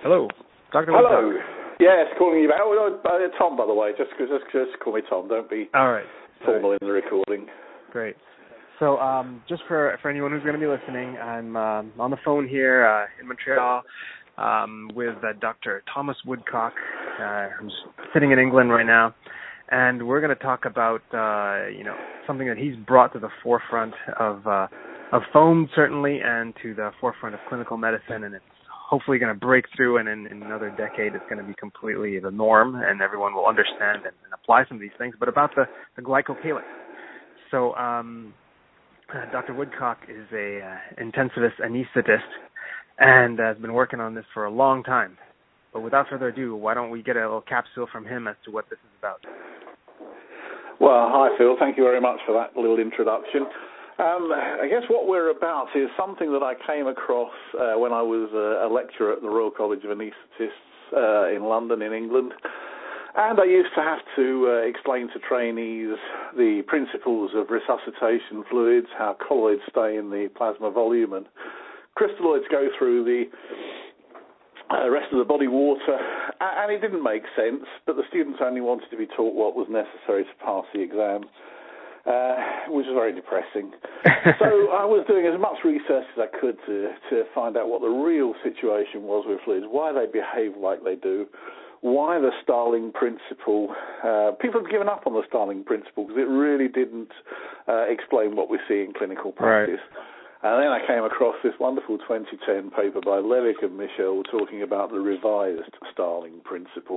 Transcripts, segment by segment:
Hello, Dr. Hello. Woodcock. Yes, calling you back. Tom, by the way. Just call me Tom. Don't be All right. formal in the recording. Great. So just for anyone who's going to be listening, I'm on the phone here in Montreal with Dr. Thomas Woodcock, who's sitting in England right now. And we're going to talk about, something that he's brought to the forefront of foam, certainly, and to the forefront of clinical medicine. And it's hopefully going to break through, and in another decade it's going to be completely the norm, and everyone will understand and apply some of these things. But about the glycocalyx. So Dr. Woodcock is a intensivist anesthetist and has been working on this for a long time. But without further ado, why don't we get a little capsule from him as to what this is about? Well, hi, Phil. Thank you very much for that little introduction. I guess what we're about is something that I came across when I was a lecturer at the Royal College of Anaesthetists in London, in England. And I used to have to explain to trainees the principles of resuscitation fluids, how colloids stay in the plasma volume and crystalloids go through the rest of the body water. And it didn't make sense, but the students only wanted to be taught what was necessary to pass the exam. Which was very depressing. So I was doing as much research as I could to find out what the real situation was with fluids, why they behave like they do, why the Starling principle. People have given up on the Starling principle because it really didn't explain what we see in clinical practice. Right. And then I came across this wonderful 2010 paper by Levick and Michel talking about the revised Starling principle.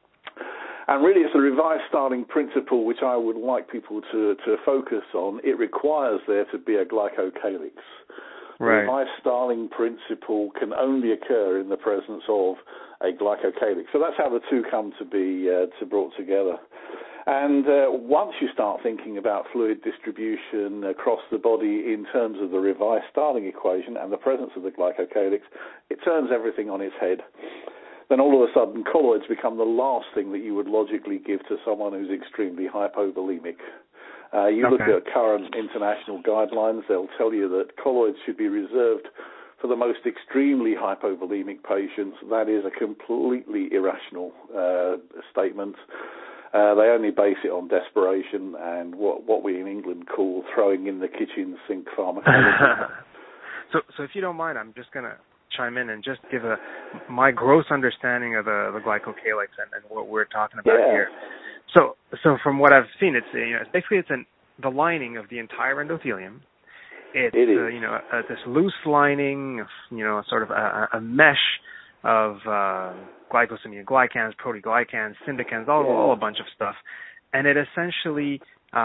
And really, it's the revised Starling principle which I would like people to focus on. It requires there to be a glycocalyx. Right. The revised Starling principle can only occur in the presence of a glycocalyx. So that's how the two come to be brought together. And once you start thinking about fluid distribution across the body in terms of the revised Starling equation and the presence of the glycocalyx, it turns everything on its head. Then all of a sudden, colloids become the last thing that you would logically give to someone who's extremely hypovolemic. You look at current international guidelines, they'll tell you that colloids should be reserved for the most extremely hypovolemic patients. That is a completely irrational statement. They only base it on desperation and what we in England call throwing in the kitchen sink pharmacology. So if you don't mind, I'm just going to chime in and just give my gross understanding of the glycocalyx and what we're talking about here. So from what I've seen, it's basically the lining of the entire endothelium. It's this loose lining, sort of a mesh of glycosaminoglycans, proteoglycans, syndicans, all a bunch of stuff, and it essentially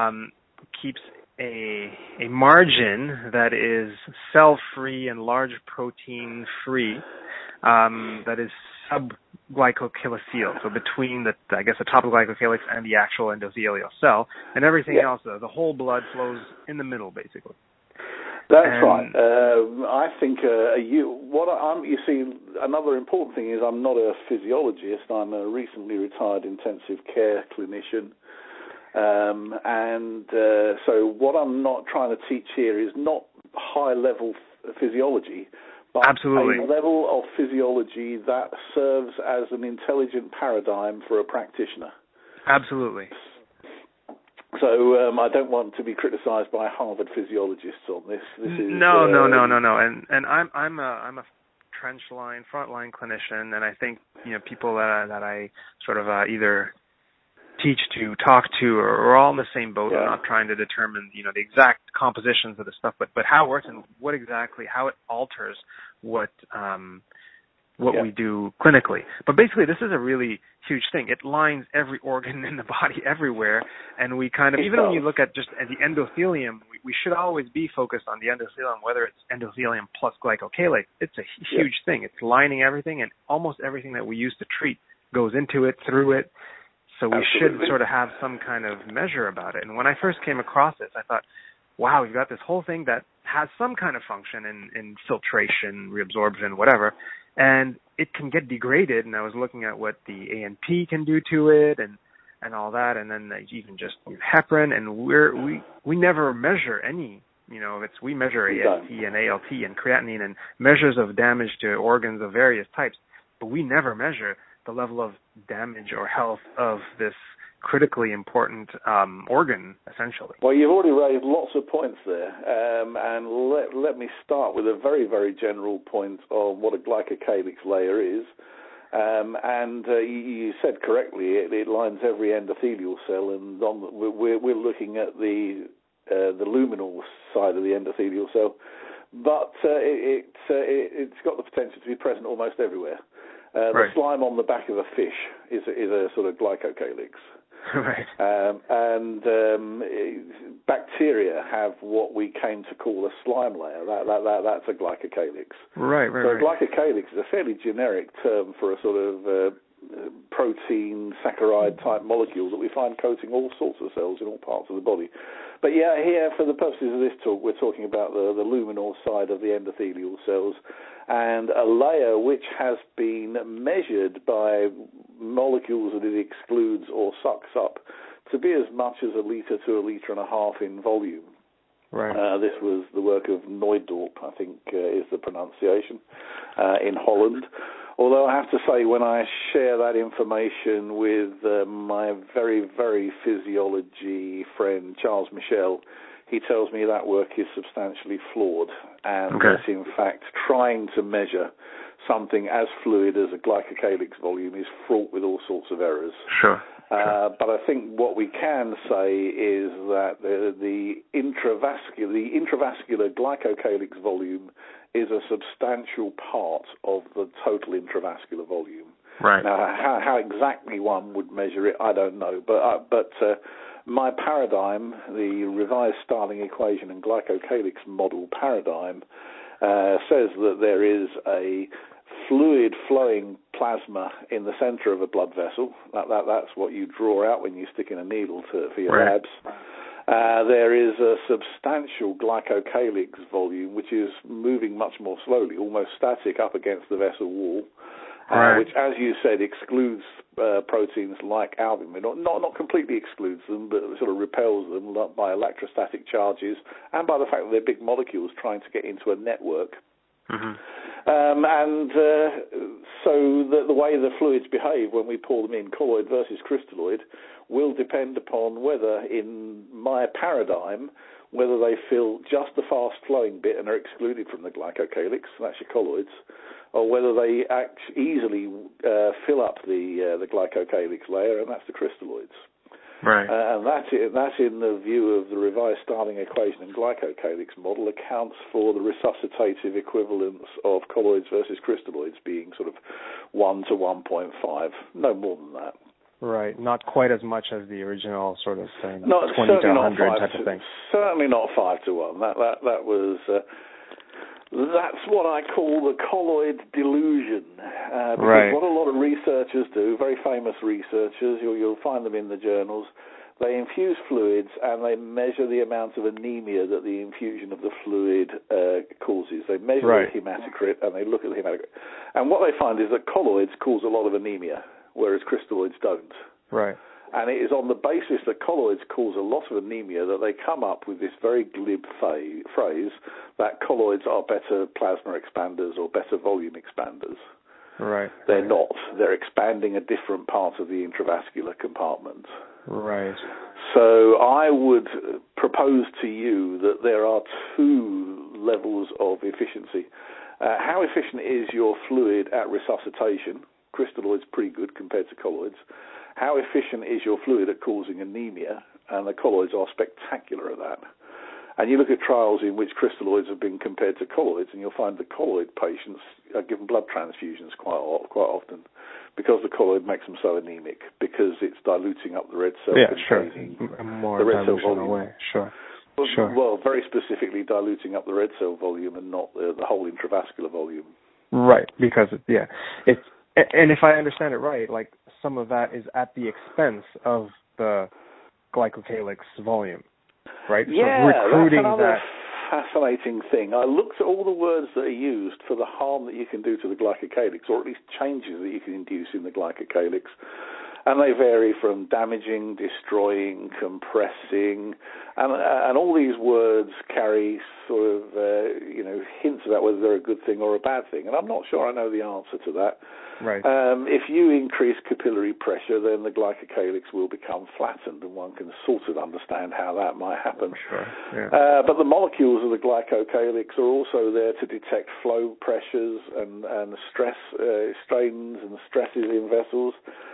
keeps a margin that is cell-free and large protein-free, that is subglycocalyceal, so between the top of the glycocalyx and the actual endothelial cell, and everything else, the whole blood flows in the middle, basically. That's right. I think you see, another important thing is I'm not a physiologist. I'm a recently retired intensive care clinician. So what I'm not trying to teach here is not high-level physiology, but Absolutely. a level of physiology that serves as an intelligent paradigm for a practitioner. Absolutely. So I don't want to be criticised by Harvard physiologists on this. No. And I'm a trench line, frontline clinician, and I think people that I sort of either teach to, talk to, are all in the same boat. I'm not trying to determine, the exact compositions of the stuff, but how it works and how it alters what we do clinically. But basically, this is a really huge thing. It lines every organ in the body everywhere, and we kind of, even when you look at just at the endothelium, we should always be focused on the endothelium, whether it's endothelium plus glycocalyx. It's a huge thing. It's lining everything, and almost everything that we use to treat goes into it, through it. So we should sort of have some kind of measure about it. And when I first came across this, I thought, wow, we've got this whole thing that has some kind of function in filtration, reabsorption, whatever, and it can get degraded. And I was looking at what the ANP can do to it and all that, and then even just heparin, and we never measure any, we measure AST and ALT and creatinine and measures of damage to organs of various types. but we never measure the level of damage or health of this critically important organ, essentially. Well, you've already raised lots of points there, and let me start with a very, very general point on what a glycocalyx layer is. And you said correctly, it lines every endothelial cell, and we're looking at the luminal side of the endothelial cell, but it's got the potential to be present almost everywhere. Right. The slime on the back of a fish is a sort of glycocalyx. Right. And bacteria have what we came to call a slime layer. That's a glycocalyx. Right. So a glycocalyx is a fairly generic term for a sort of protein, saccharide-type molecule that we find coating all sorts of cells in all parts of the body. But yeah, here, for the purposes of this talk, we're talking about the luminal side of the endothelial cells, and a layer which has been measured by molecules that it excludes or sucks up to be as much as 1 litre to 1.5 litres in volume. Right. This was the work of Noydorp, I think is the pronunciation, in Holland. Although I have to say, when I share that information with my very, very physiology friend, Charles Michel, he tells me that work is substantially flawed, and that, in fact, trying to measure something as fluid as a glycocalyx volume is fraught with all sorts of errors. Sure. But I think what we can say is that the intravascular glycocalyx volume is a substantial part of the total intravascular volume. Right. Now, how exactly one would measure it, I don't know. But my paradigm, the revised Starling equation and glycocalyx model paradigm, says that there is a fluid flowing plasma in the center of a blood vessel. That's what you draw out when you stick in a needle for your labs. There is a substantial glycocalyx volume, which is moving much more slowly, almost static up against the vessel wall, which, as you said, excludes proteins like albumin. Not completely excludes them, but sort of repels them by electrostatic charges and by the fact that they're big molecules trying to get into a network. Mm-hmm. So the way the fluids behave when we pour them in, colloid versus crystalloid, will depend upon whether, in my paradigm, whether they fill just the fast-flowing bit and are excluded from the glycocalyx, that's your colloids, or whether they easily fill up the glycocalyx layer, and that's the crystalloids. Right. And that, in the view of the revised Starling equation and glycocalyx model, accounts for the resuscitative equivalence of colloids versus crystalloids being sort of 1 to 1.5, no more than that. Right, not quite as much as the original sort of thing, 20 to 100 type of thing. Certainly not 5 to 1. That was that's what I call the colloid delusion. Because what a lot of researchers do, very famous researchers, you'll find them in the journals, they infuse fluids and they measure the amount of anemia that the infusion of the fluid causes. They measure the hematocrit and they look at the hematocrit. And what they find is that colloids cause a lot of anemia, whereas crystalloids don't. Right. And it is on the basis that colloids cause a lot of anemia that they come up with this very glib phrase that colloids are better plasma expanders or better volume expanders. Right. They're not. They're expanding a different part of the intravascular compartment. Right. So I would propose to you that there are 2 levels of efficiency. How efficient is your fluid at resuscitation? Crystalloids pretty good compared to colloids. How efficient is your fluid at causing anemia? And the colloids are spectacular at that. And you look at trials in which crystalloids have been compared to colloids, and you'll find the colloid patients are given blood transfusions quite often because the colloid makes them so anemic, because it's diluting up the red cell. Yeah, sure. More the red cell dilution volume. Away. Sure. Well, very specifically diluting up the red cell volume and not the whole intravascular volume. Right, because, and if I understand it right, like some of that is at the expense of the glycocalyx volume, right? Yeah, so recruiting that's another fascinating thing. I looked at all the words that are used for the harm that you can do to the glycocalyx, or at least changes that you can induce in the glycocalyx. And they vary from damaging, destroying, compressing, and all these words carry sort of, hints about whether they're a good thing or a bad thing. And I'm not sure I know the answer to that. Right. If you increase capillary pressure, then the glycocalyx will become flattened, and one can sort of understand how that might happen. Sure. Yeah. But the molecules of the glycocalyx are also there to detect flow pressures and stress, strains and stresses in vessels.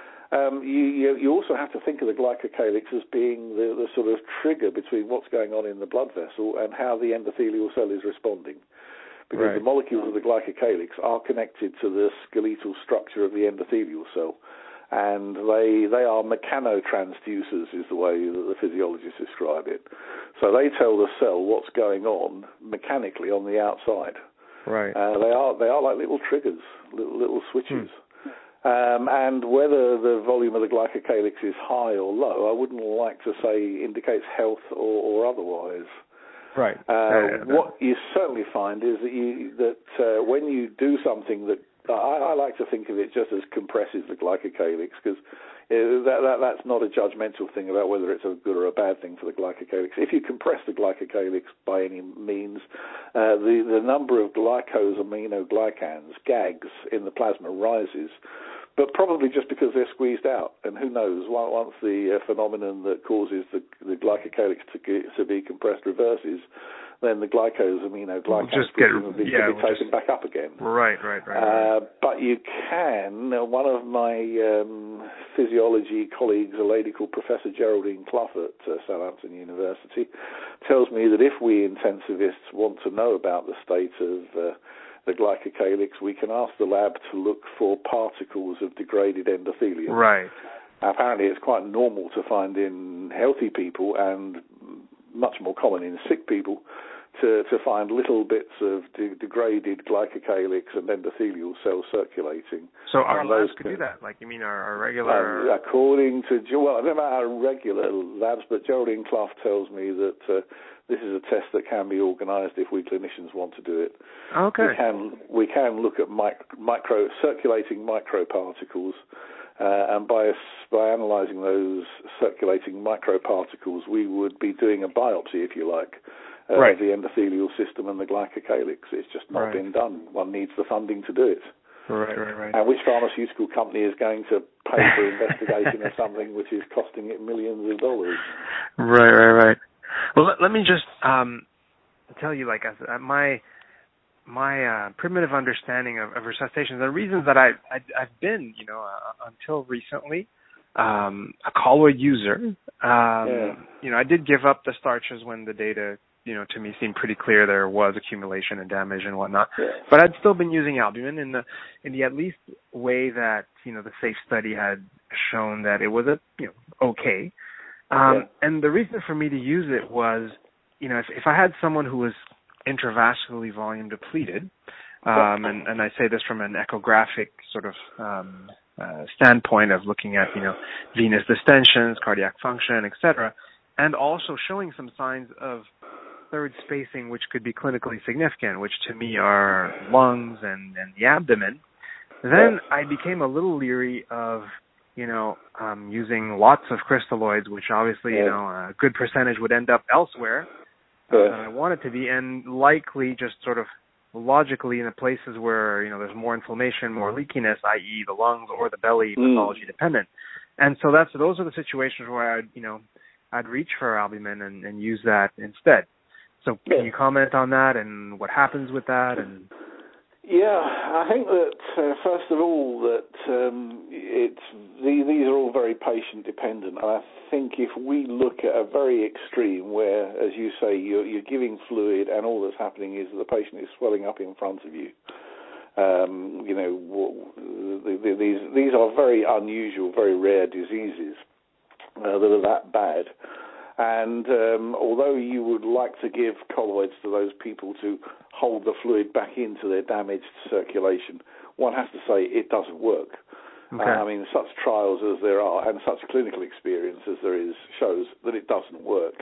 You also have to think of the glycocalyx as being the sort of trigger between what's going on in the blood vessel and how the endothelial cell is responding. Because the molecules of the glycocalyx are connected to the skeletal structure of the endothelial cell. And they are mechanotransducers, is the way that the physiologists describe it. So they tell the cell what's going on mechanically on the outside. Right. They are like little triggers, little switches. And whether the volume of the glycocalyx is high or low, I wouldn't like to say indicates health or otherwise. Right. What you certainly find is that when you do something that I like to think of it just as compresses the glycocalyx, because that's not a judgmental thing about whether it's a good or a bad thing for the glycocalyx. If you compress the glycocalyx by any means, the number of glycosaminoglycans, GAGs, in the plasma rises, but probably just because they're squeezed out. And who knows, once the phenomenon that causes the glycocalyx to be compressed reverses, then the glycosaminoglycans will be taken back up again. Right. But you can, one of my physiology colleagues, a lady called Professor Geraldine Clough at Southampton University, tells me that if we intensivists want to know about the state of the glycocalyx, we can ask the lab to look for particles of degraded endothelium. Right. Apparently it's quite normal to find in healthy people and much more common in sick people to find little bits of degraded glycocalyx and endothelial cells circulating. So our labs could do that? Like, you mean our regular... according to... Well, I don't know about our regular labs, but Geraldine Clough tells me that this is a test that can be organised if we clinicians want to do it. Okay. We can look at circulating microparticles, and by analysing those circulating microparticles, we would be doing a biopsy, if you like, of the endothelial system and the glycocalyx. It's just not been done. One needs the funding to do it. Right. And which pharmaceutical company is going to pay for investigation of something which is costing it millions of dollars? Right. Well, let me just tell you, like, my primitive understanding of resuscitation, the reasons that I've been, until recently, a colloid user. I did give up the starches when the data, to me seemed pretty clear there was accumulation and damage and whatnot. Yeah. But I'd still been using albumin in the at least way that, the SAFE study had shown that it was okay. And the reason for me to use it was, if I had someone who was intravascularly volume depleted, and I say this from an echographic sort of standpoint of looking at, venous distensions, cardiac function, etc., and also showing some signs of third spacing, which could be clinically significant, which to me are lungs and the abdomen, then I became a little leery of, using lots of crystalloids, which obviously, a good percentage would end up elsewhere than I want it to be, and likely just sort of logically in the places where, there's more inflammation, more leakiness, i.e. the lungs or the belly, pathology dependent. And so those are the situations where I'd reach for albumin and use that instead. So can you comment on that and what happens with that? And I think that first of all that these are all very patient dependent. And I think if we look at a very extreme where, as you say, you're giving fluid and all that's happening is that the patient is swelling up in front of you. These are very unusual, very rare diseases that are that bad. And although you would like to give colloids to those people to hold the fluid back into their damaged circulation, one has to say it doesn't work. Okay. Such trials as there are and such clinical experience as there is shows that it doesn't work.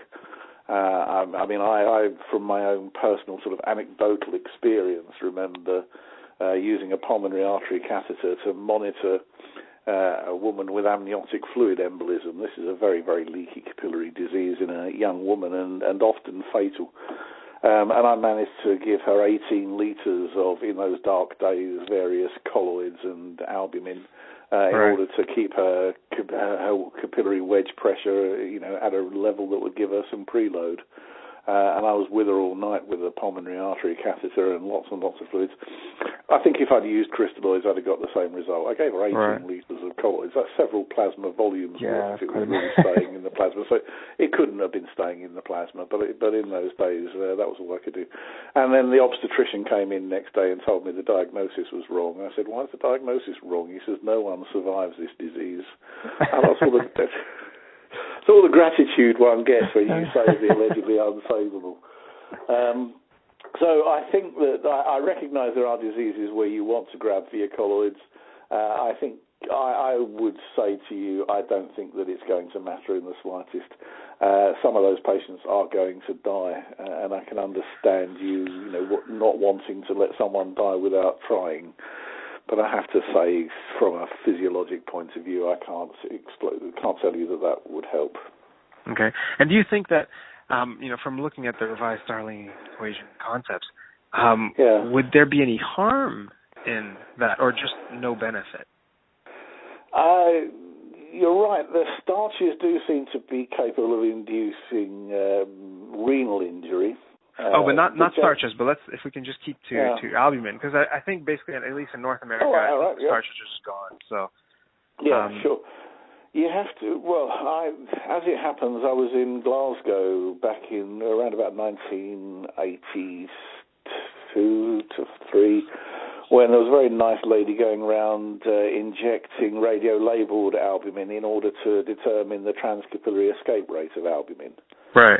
I from my own personal sort of anecdotal experience, remember using a pulmonary artery catheter to monitor a woman with amniotic fluid embolism. This is a very, very leaky capillary disease in a young woman and often fatal. And I managed to give her 18 litres of, in those dark days, various colloids and albumin in order to keep her capillary wedge pressure, at a level that would give her some preload. And I was with her all night with a pulmonary artery catheter and lots of fluids. I think if I'd used crystalloids, I'd have got the same result. I gave her 18 litres of colloids. That's several plasma volumes worth if it was really staying in the plasma. So it couldn't have been staying in the plasma, but in those days, that was all I could do. And then the obstetrician came in next day and told me the diagnosis was wrong. I said, why is the diagnosis wrong? He says, no one survives this disease. And that's all the gratitude one gets when you say the allegedly unsavable. So I think that I recognise there are diseases where you want to grab via colloids. I think I would say to you, I don't think that it's going to matter in the slightest. Some of those patients are going to die, and I can understand you not wanting to let someone die without trying. But I have to say, from a physiologic point of view, I can't tell you that would help. Okay. And do you think that, from looking at the revised Starling equation concepts, would there be any harm in that, or just no benefit? You're right. The starches do seem to be capable of inducing renal injury. But not starches. But if we can just keep to albumin, because I think basically, at least in North America, starches are just gone. So sure. You have to. Well, as it happens, I was in Glasgow back in around about 1982 to 3, when there was a very nice lady going around injecting radio-labelled albumin in order to determine the transcapillary escape rate of albumin. Right.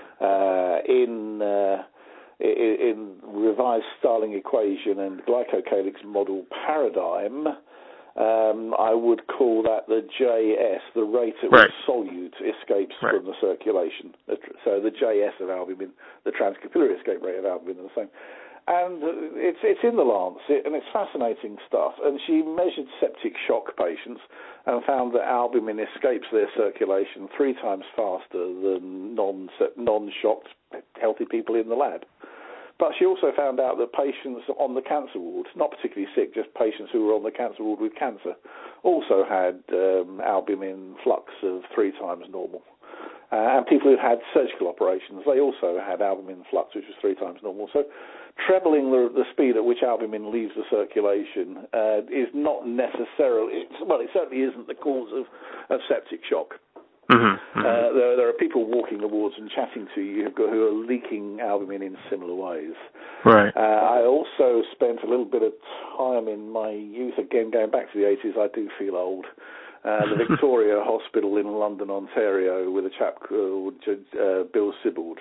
In revised Starling equation and glycocalyx model paradigm, I would call that the JS, the rate at which solute escapes from the circulation. So the JS of albumin, the transcapillary escape rate of albumin, are the same. And it's in the Lancet, and it's fascinating stuff. And she measured septic shock patients and found that albumin escapes their circulation 3 times faster than non-shocked healthy people in the lab. But she also found out that patients on the cancer ward, not particularly sick, just patients who were on the cancer ward with cancer, also had albumin flux of 3 times normal. And people who had surgical operations, they also had albumin flux, which was 3 times normal. So trebling the speed at which albumin leaves the circulation is not necessarily, it certainly isn't the cause of septic shock. Mm-hmm. There are people walking the wards and chatting to you who are leaking albumin in similar ways. Right. I also spent a little bit of time in my youth, again going back to the 80s, I do feel old, the Victoria Hospital in London, Ontario, with a chap called Bill Sibbald,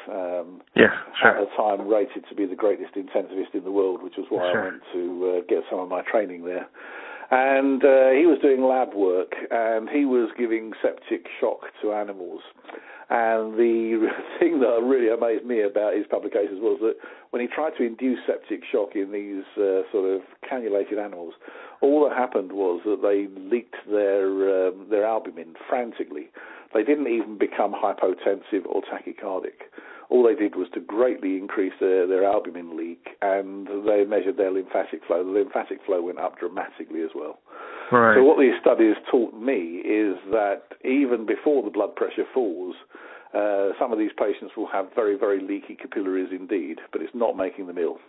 at the time rated to be the greatest intensivist in the world, which was why I went to get some of my training there. And he was doing lab work, and he was giving septic shock to animals. And the thing that really amazed me about his publications was that when he tried to induce septic shock in these sort of cannulated animals, all that happened was that they leaked their albumin frantically. They didn't even become hypotensive or tachycardic. All they did was to greatly increase their albumin leak, and they measured their lymphatic flow. The lymphatic flow went up dramatically as well. Right. So what these studies taught me is that even before the blood pressure falls, some of these patients will have very, very leaky capillaries indeed, but it's not making them ill.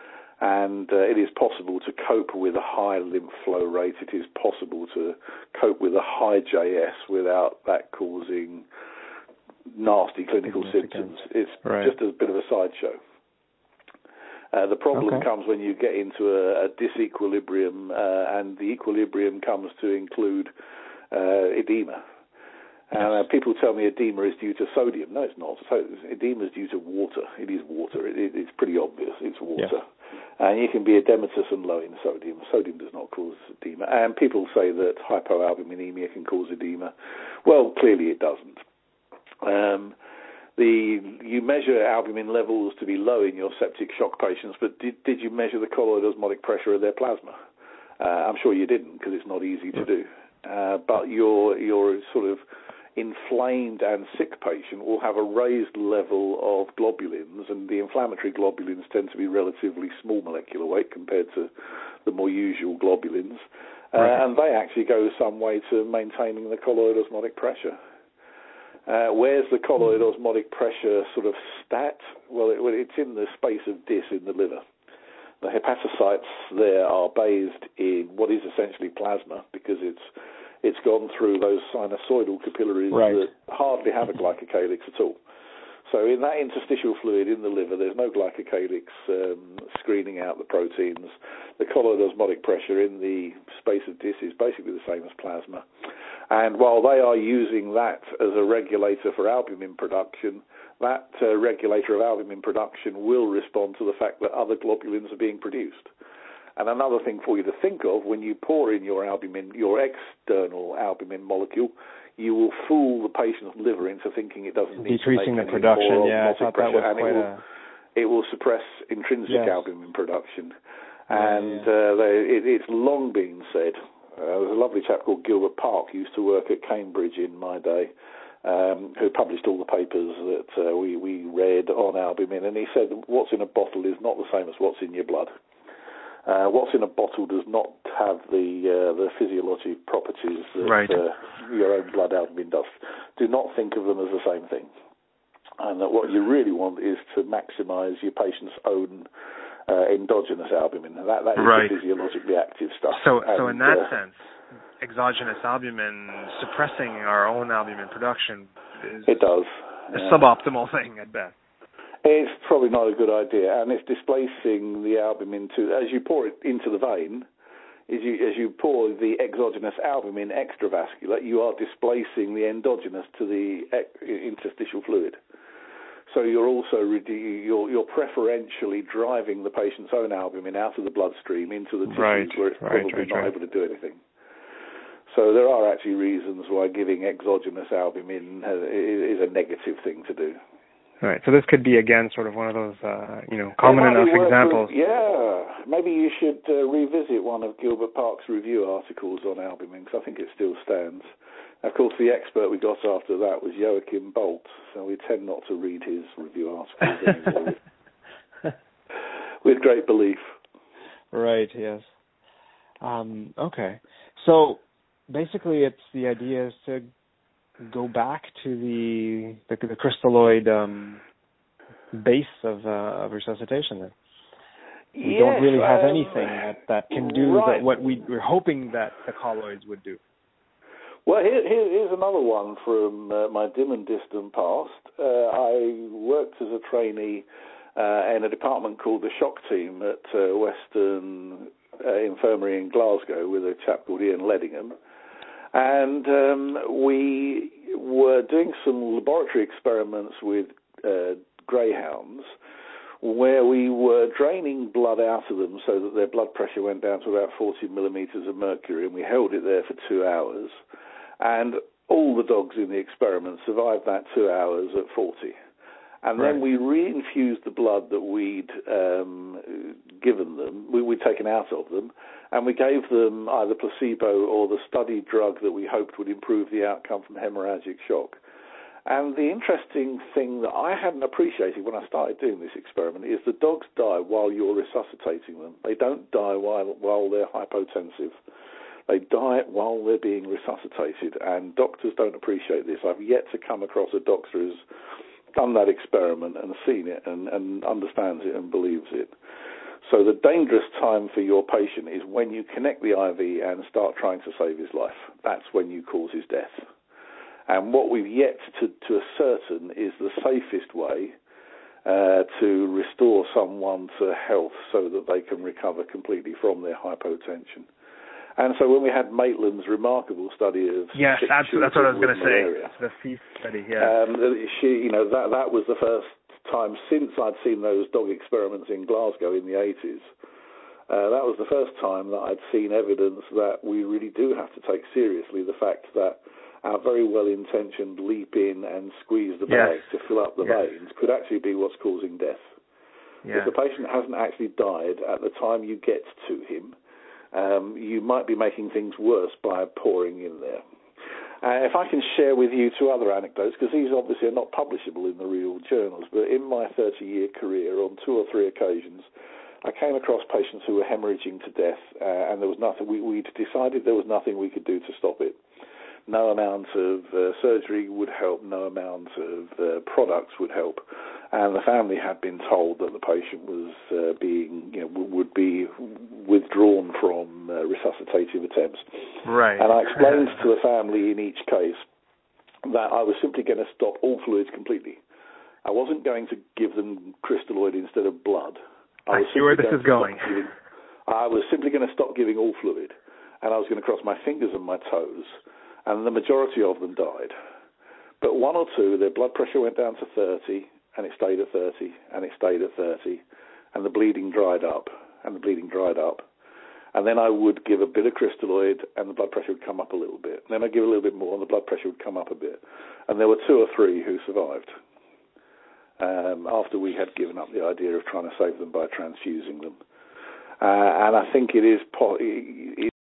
And it is possible to cope with a high lymph flow rate. It is possible to cope with a high JS without that causing nasty clinical symptoms. It's just a bit of a sideshow. The problem comes when you get into a disequilibrium, and the equilibrium comes to include edema. People tell me edema is due to sodium. No, it's not. So edema is due to water. It is water. It's pretty obvious. It's water. Yeah. And you can be edematous and low in sodium. Sodium does not cause edema. And people say that hypoalbuminemia can cause edema. Well, clearly it doesn't. You measure albumin levels to be low in your septic shock patients, but did you measure the colloid osmotic pressure of their plasma? I'm sure you didn't, because it's not easy to do. but your sort of inflamed and sick patient will have a raised level of globulins, and the inflammatory globulins tend to be relatively small molecular weight compared to the more usual globulins, and they actually go some way to maintaining the colloid osmotic pressure. Where's the colloid osmotic pressure sort of stat? Well, it's in the space of Dis in the liver. The hepatocytes there are bathed in what is essentially plasma, because it's gone through those sinusoidal capillaries that hardly have a glycocalyx at all. So in that interstitial fluid in the liver, there's no glycocalyx screening out the proteins. The colloid osmotic pressure in the space of Dis is basically the same as plasma. And while they are using that as a regulator for albumin production, that regulator of albumin production will respond to the fact that other globulins are being produced. And another thing for you to think of, when you pour in your albumin, your external albumin molecule, you will fool the patient's liver into thinking it doesn't need decreasing to make the production. Yeah, I thought that was quite it will suppress intrinsic albumin production. And it's long been said. There's a lovely chap called Gilbert Park who used to work at Cambridge in my day, who published all the papers that we read on albumin, and he said what's in a bottle is not the same as what's in your blood. What's in a bottle does not have the physiologic properties that your own blood albumin does. Do not think of them as the same thing. And that what you really want is to maximise your patient's own endogenous albumin. That is the physiologically active stuff. So in that sense, exogenous albumin suppressing our own albumin production is a suboptimal thing at best. It's probably not a good idea, and it's displacing the albumin as you pour it into the vein, as you pour the exogenous albumin extravascular, you are displacing the endogenous to the interstitial fluid. So you're also you're preferentially driving the patient's own albumin out of the bloodstream into the tissues where it's probably not able to do anything. So there are actually reasons why giving exogenous albumin is a negative thing to do. Right. So this could be, again, sort of one of those, common enough examples. Maybe you should revisit one of Gilbert Park's review articles on albumin, because I think it still stands. Of course, the expert we got after that was Joachim Bolt, so we tend not to read his review articles anymore with great belief. Right, yes. Okay. So basically the idea is to go back to the crystalloid base of resuscitation then. We don't really have anything that can do what we're hoping that the colloids would do. Well, here's another one from my dim and distant past. I worked as a trainee in a department called the Shock Team at Western Infirmary in Glasgow with a chap called Ian Ledingham. And we were doing some laboratory experiments with greyhounds where we were draining blood out of them so that their blood pressure went down to about 40 millimeters of mercury, and we held it there for 2 hours. And all the dogs in the experiment survived that 2 hours at 40. And then we reinfused the blood that we'd given them, we'd taken out of them, and we gave them either placebo or the study drug that we hoped would improve the outcome from hemorrhagic shock. And the interesting thing that I hadn't appreciated when I started doing this experiment is the dogs die while you're resuscitating them. They don't die while they're hypotensive. They die while they're being resuscitated, and doctors don't appreciate this. I've yet to come across a doctor who's done that experiment and seen it and understands it and believes it. So the dangerous time for your patient is when you connect the IV and start trying to save his life. That's when you cause his death. And what we've yet to ascertain is the safest way to restore someone to health so that they can recover completely from their hypotension. And so when we had Maitland's remarkable study of that's what I was going to say. The FEAST study, that was the first time since I'd seen those dog experiments in Glasgow in the 80s. That was the first time that I'd seen evidence that we really do have to take seriously the fact that our very well-intentioned leap in and squeeze the bag to fill up the veins could actually be what's causing death. If the patient hasn't actually died at the time you get to him, you might be making things worse by pouring in there. If I can share with you two other anecdotes, because these obviously are not publishable in the real journals, but in my 30-year career, on 2 or 3 occasions, I came across patients who were hemorrhaging to death, and there was nothing. We'd decided there was nothing we could do to stop it. No amount of surgery would help. No amount of products would help. And the family had been told that the patient was would be withdrawn from resuscitative attempts. Right. And I explained to the family in each case that I was simply going to stop all fluids completely. I wasn't going to give them crystalloid instead of blood. I see where this is going. I was simply going to stop giving all fluid, and I was going to cross my fingers and my toes, and the majority of them died. But 1 or 2, their blood pressure went down to 30, and it stayed at 30, and it stayed at 30, and the bleeding dried up, and the bleeding dried up. And then I would give a bit of crystalloid, and the blood pressure would come up a little bit. And then I'd give a little bit more, and the blood pressure would come up a bit. And there were 2 or 3 who survived. After we had given up the idea of trying to save them by transfusing them. And I think it is